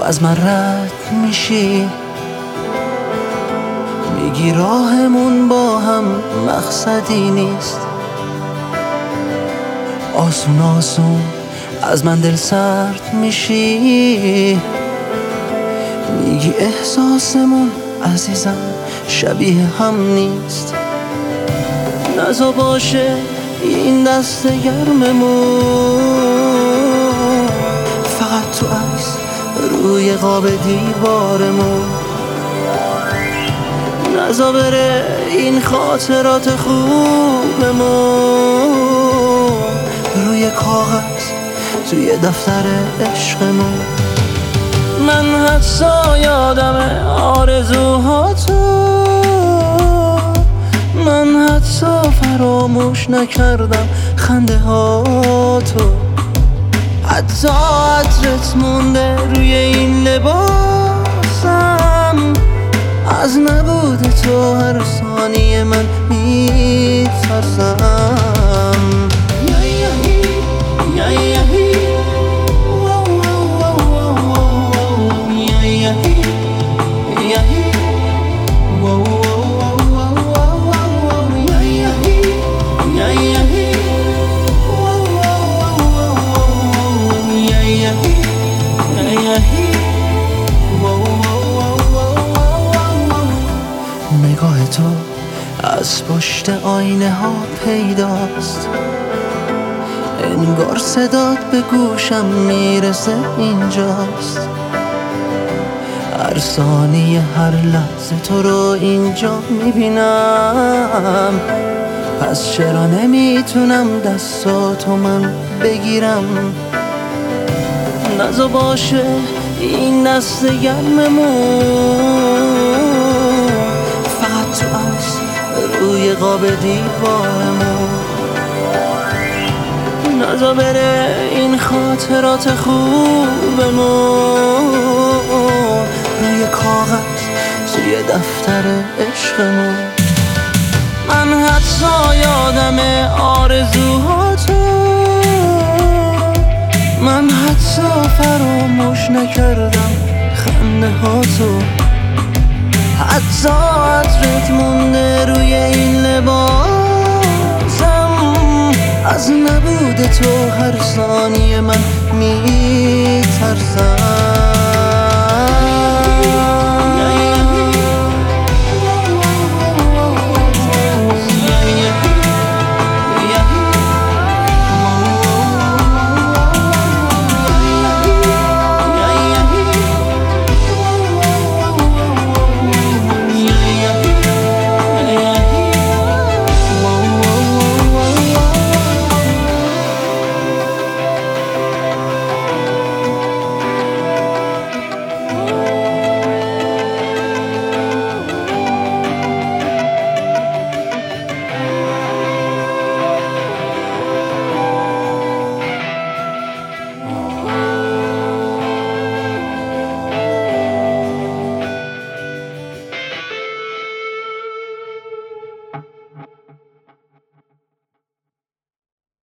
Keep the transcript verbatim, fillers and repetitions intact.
از من رد میشی، میگی راهمون با هم مقصدی نیست. آسون آسون از من دل سرد میشی، میگی احساسمون عزیزم شبیه هم نیست. نزا باشه این دست گرممون، فقط تو عکس روی قاب دیوارمون. نزا بره این خاطرات خوبمون روی کاغذ توی دفتر عشقمون. من حتی یادم آرزوهاتو، من حتی فراموش نکردم خنده هاتو. حتی عطرت مونده روی این لباسم، از نبود تو هر ثانیه من میترسم. نگاه تو از پشت آینه ها پیداست، انگار صدات به گوشم میرسه اینجاست. هر ثانیه هر لحظه تو رو اینجا میبینم، پس چرا نمیتونم دستاتو من بگیرم؟ نزا باشه این دست گرممون، فقط تو عکس روی قاب دیوارمون. نزا بره این خاطرات خوبمون روی کاغذ توی دفتر عشقمون. من حتی یادم آرزوهاتو، من حتی فراموش نکردم خنده هاتو. حتی عطرت مونده روی این لباسم، از نبود تو هر ثانیه من میترسم.